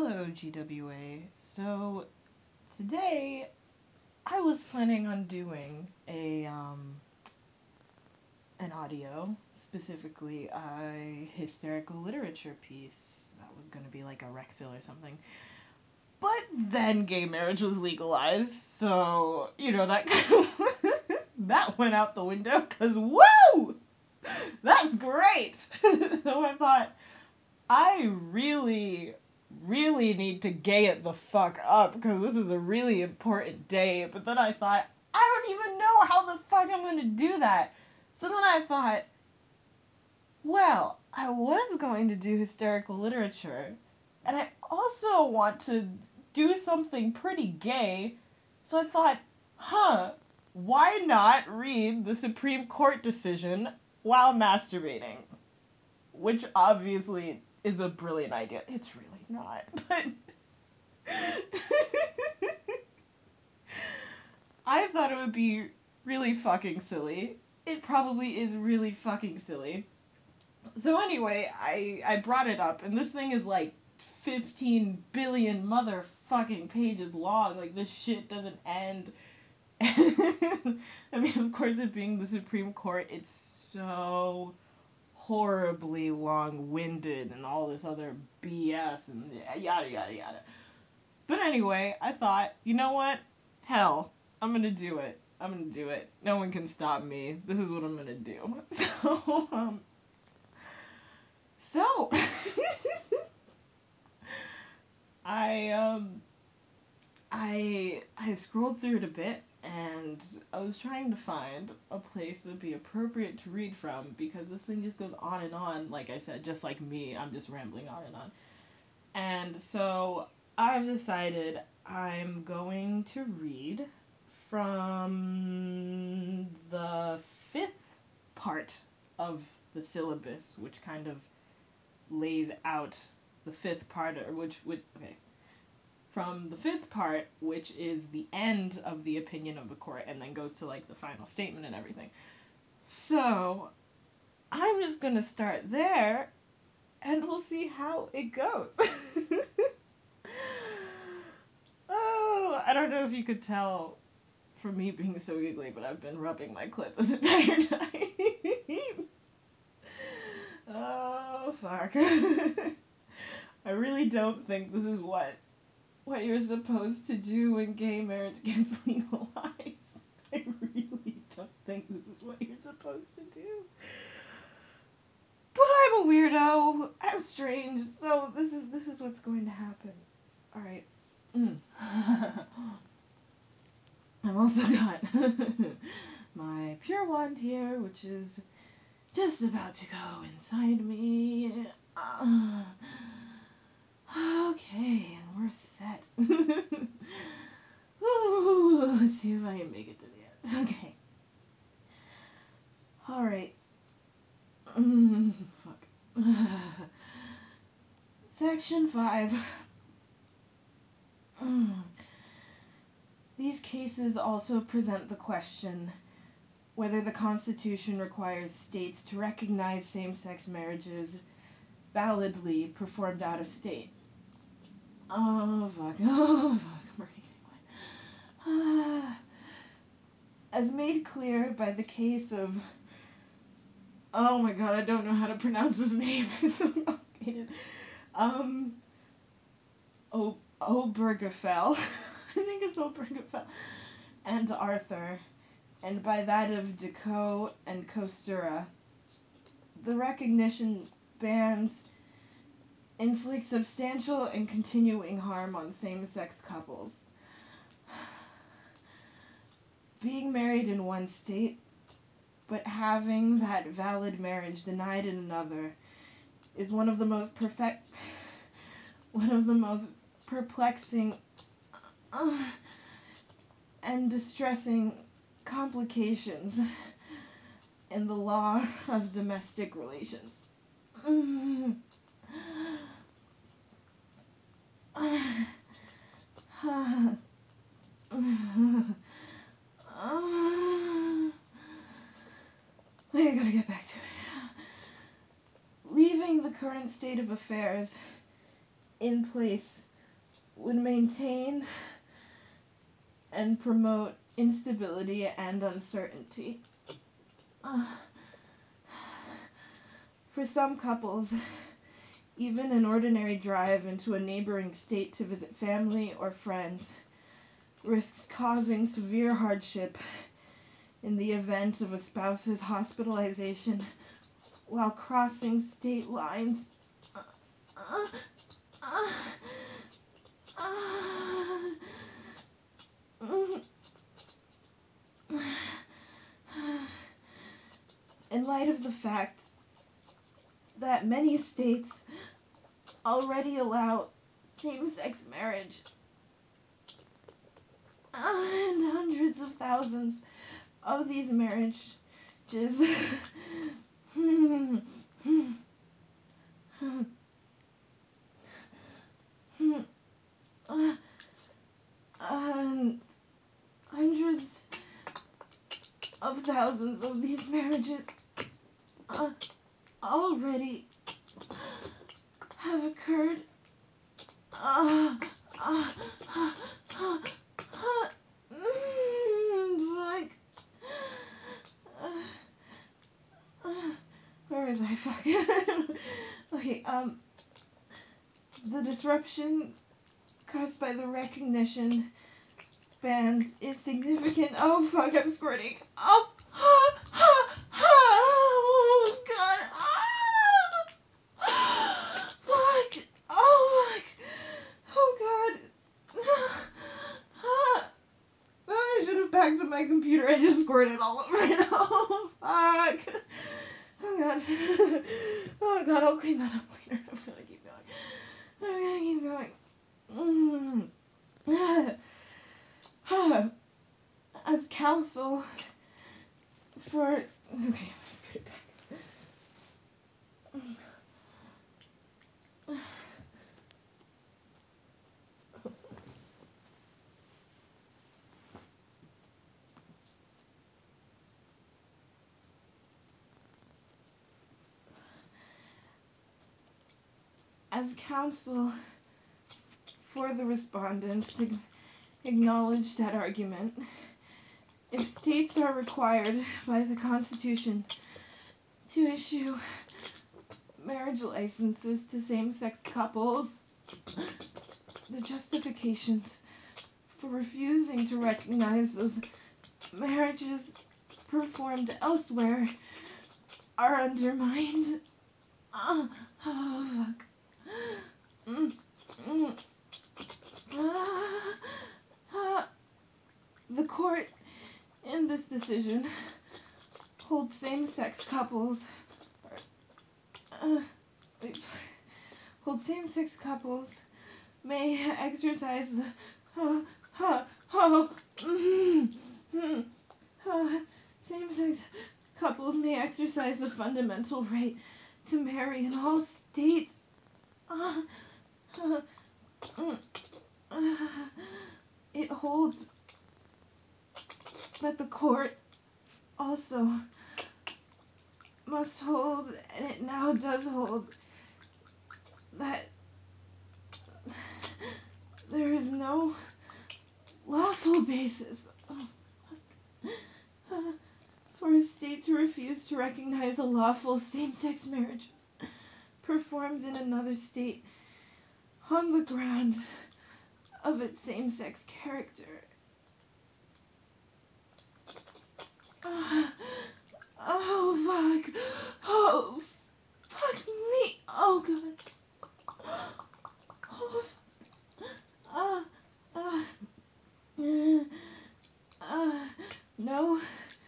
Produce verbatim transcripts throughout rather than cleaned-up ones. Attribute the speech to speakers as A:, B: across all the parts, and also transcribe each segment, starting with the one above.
A: Hello, G W A. So, today I was planning on doing a, um, an audio, specifically a hysterical literature piece that was going to be like a rec fill or something. But then gay marriage was legalized, so, you know, that that went out the window, because, woo! That's great! So I thought, I really, really need to gay it the fuck up because this is a really important day. But then I thought, I don't even know how the fuck I'm going to do that. So then I thought, well, I was going to do hysterical literature, and I also want to do something pretty gay. So I thought, huh, why not read the Supreme Court decision while masturbating? Which obviously is a brilliant idea. It's really not, but I thought it would be really fucking silly. It probably is really fucking silly. So anyway, I I brought it up, and this thing is like fifteen billion motherfucking pages long. Like, this shit doesn't end. I mean, of course, it being the Supreme Court, it's so horribly long-winded and all this other B S and yada yada yada. But anyway, I thought, you know what? Hell, I'm gonna do it. I'm gonna do it. No one can stop me. This is what I'm gonna do. So, um, so, I, um, I, I scrolled through it a bit, and I was trying to find a place that would be appropriate to read from, because this thing just goes on and on, like I said, just like me, I'm just rambling on and on. And so, I've decided I'm going to read from the fifth part of the syllabus, which kind of lays out the fifth part, or which would, okay, from the fifth part, which is the end of the opinion of the court, and then goes to, like, the final statement and everything. So, I'm just gonna start there, and we'll see how it goes. Oh, I don't know if you could tell from me being so giggly, but I've been rubbing my clit this entire time. Oh, fuck. I really don't think this is what what you're supposed to do when gay marriage gets legalized. I really don't think this is what you're supposed to do. But I'm a weirdo. I'm strange, so this is this is what's going to happen. Alright. Mm. I've also got my pure wand here, which is just about to go inside me. Uh, okay, and we're set. Ooh, let's see if I can make it to the end. Okay. Alright. Mm, fuck. Section five. These cases also present the question whether the Constitution requires states to recognize same-sex marriages validly performed out of state. Oh, fuck. Oh, fuck. I'm reading. As made clear by the case of... Oh my god, I don't know how to pronounce his name. It's so complicated. Um... O- Obergefell. I think it's Obergefell. And Arthur. And by that of Decaux and Kostura. The recognition bans inflict substantial and continuing harm on same-sex couples. Being married in one state, but having that valid marriage denied in another, is one of the most perfect, one of the most perplexing uh, and distressing complications in the law of domestic relations. Uh, uh, I gotta get back to it. Leaving the current state of affairs in place would maintain and promote instability and uncertainty. Uh, for some couples, even an ordinary drive into a neighboring state to visit family or friends risks causing severe hardship in the event of a spouse's hospitalization while crossing state lines. Uh, uh, uh, uh, in light of the fact that many states already allow same-sex marriage, and hundreds of thousands of these marriages and hundreds of thousands of these marriages uh, already have occurred. Uh, uh, uh, uh, uh, mm, like, uh, uh, where is I? Fuck. Okay, um, the disruption caused by the recognition bans is significant. Oh fuck, I'm squirting. Oh, ah, ah, ah, oh god. Ah, fuck. Oh my. Oh god. Ah, I should have backed up my computer. I just squirted all over it. Oh fuck. Oh god. Oh god, I'll clean that up later. I'm gonna keep going. I'm gonna keep going. Mm. As counsel for okay, let's get it back. As counsel for the respondents acknowledge that argument, if states are required by the Constitution to issue marriage licenses to same-sex couples, the justifications for refusing to recognize those marriages performed elsewhere are undermined. Oh, oh fuck. Mm, mm, ah, ah. The court in this decision holds same-sex couples uh, hold same-sex couples may exercise the uh, uh, uh, mm, mm, uh, same-sex couples may exercise the fundamental right to marry in all states. Uh, uh, mm, uh, it holds that the court also must hold, and it now does hold, that there is no lawful basis uh, for a state to refuse to recognize a lawful same-sex marriage performed in another state on the ground of its same-sex character. Uh, oh fuck. Oh fuck me. Oh god. Oh fuck. Uh, uh, uh, uh, no.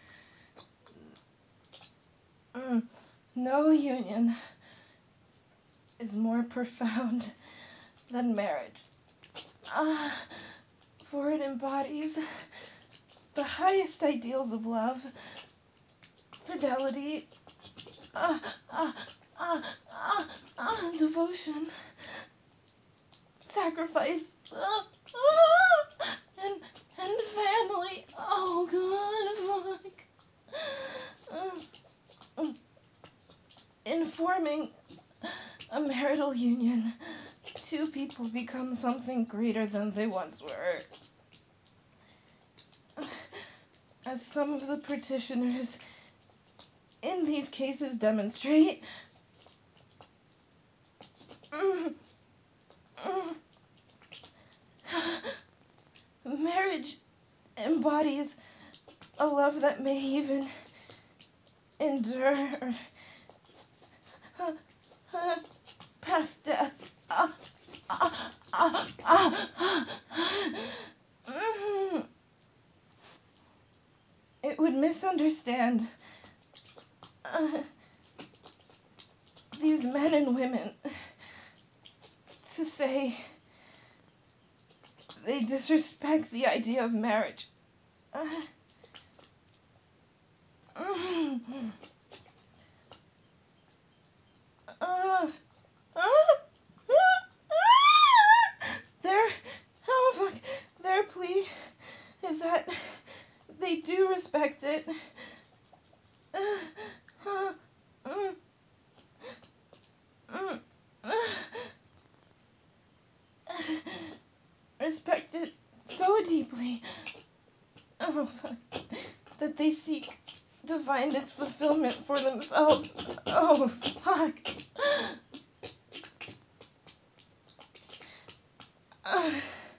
A: Mm, no union is more profound than marriage. Uh, for it embodies the highest ideals of love, fidelity, uh, uh, uh, uh, uh, devotion, sacrifice, uh, uh, and, and family. Oh god, fuck. Uh, uh, in forming a marital union, two people become something greater than they once were. As some of the petitioners in these cases demonstrate, marriage embodies a love that may even endure past death. It would misunderstand uh, these men and women to say they disrespect the idea of marriage. Uh, uh, uh, their, oh fuck, their plea is that they do respect it. Uh, uh, mm, mm, uh, respect it so deeply, oh fuck, that they seek to find its fulfillment for themselves. Oh fuck. Uh,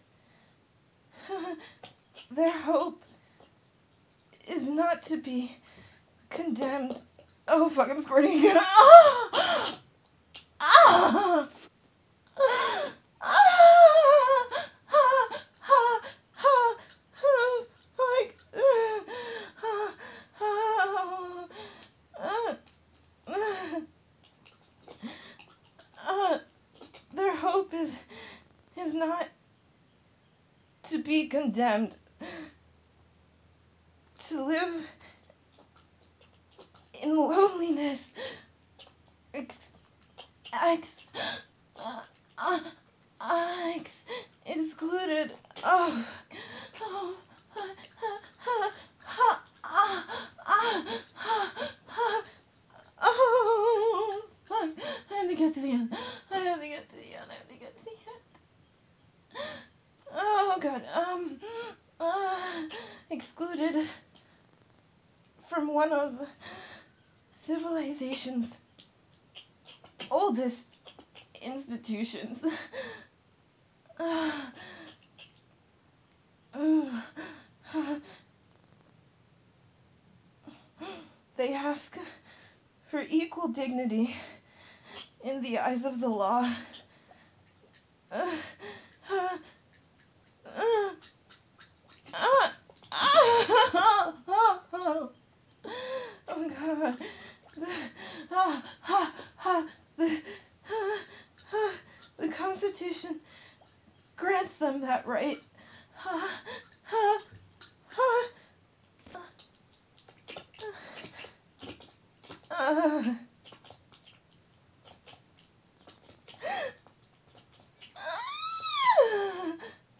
A: their hope is not to be condemned. Oh fuck, I'm squirting again. Ah! Ah! Ah! Ah! Ah! Ah! Like, ah! Ah! Ah! Ah! Their hope is is not to be condemned, to live in loneliness, ex, ex, uh, uh, uh, ex, excluded. Oh, oh, uh, uh, uh, uh, uh, uh, uh, oh, fuck. I have to get to the end. I have to get to the end. I have to get to the end. Oh god. Um. Uh, excluded from one of civilization's oldest institutions. Uh, uh, uh, they ask for equal dignity in the eyes of the law. Uh, uh, uh, uh, uh, oh, oh god. The, ah, ah, ah, the, ah, ah, the Constitution grants them that right. Ah, ah, ah, ah, ah.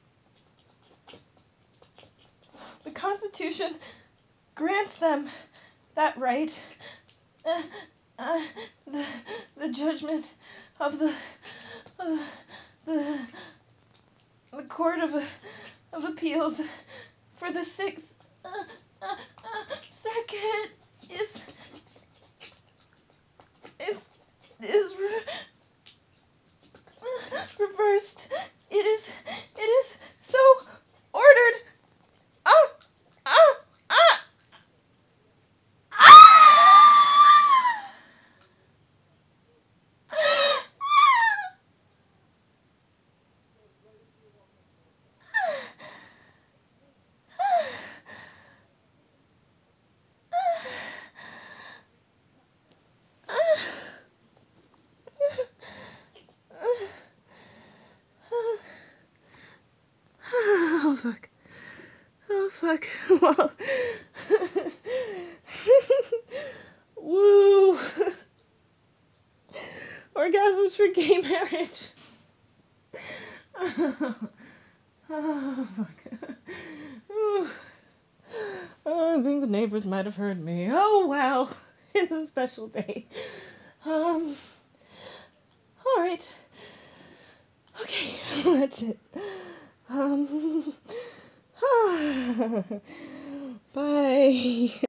A: The Constitution grants them that right. Uh, uh, the, the judgment of the, of the, the Court of, of Appeals for the Sixth uh, uh, uh, Circuit is is is re- reversed. It is it is so ordered. Ah ah ah ah. Oh fuck. Oh fuck. Well. Woo. Orgasms for gay marriage. Oh fuck. Ooh. Oh, I think the neighbors might have heard me. Oh well. It's a special day. Um. All right. Okay, that's it. Um, bye.